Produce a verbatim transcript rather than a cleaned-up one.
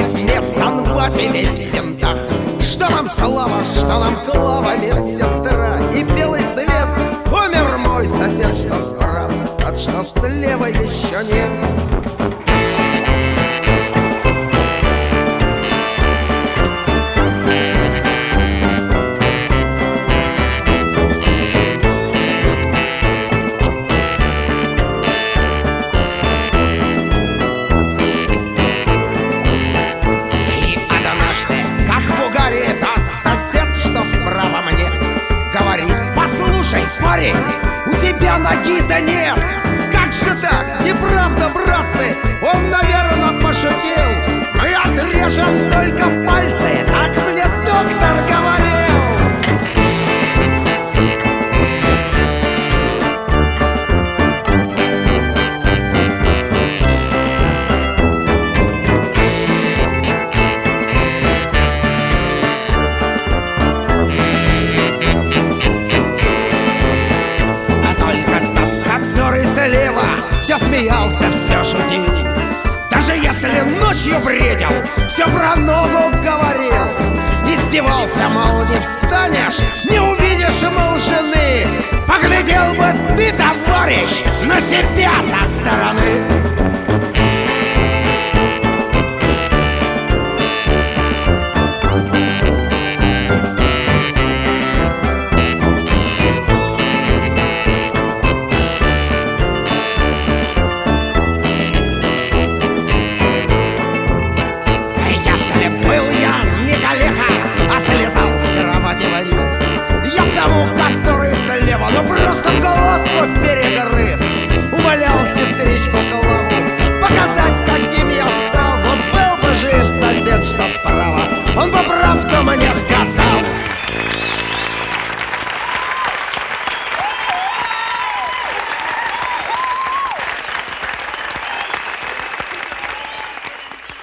в медсанбате весь в винтах. Что нам слава, что нам Клава, медсестра и белый свет. Умер мой сосед, что справа, тот, что слева, еще нет. Сосед, что справа мне, говорит: послушай, парень, у тебя ноги-то нет. Как же так? Неправда, братцы, он, наверное, пошутил. Мы отрежем только пальцы, так мне доктор говорил. Все смеялся, все шутил. Даже если ночью бредил, все про ногу говорил. Издевался, мол, не встанешь, не увидишь, мол, жены. Поглядел бы ты, товарищ, на себя со стороны.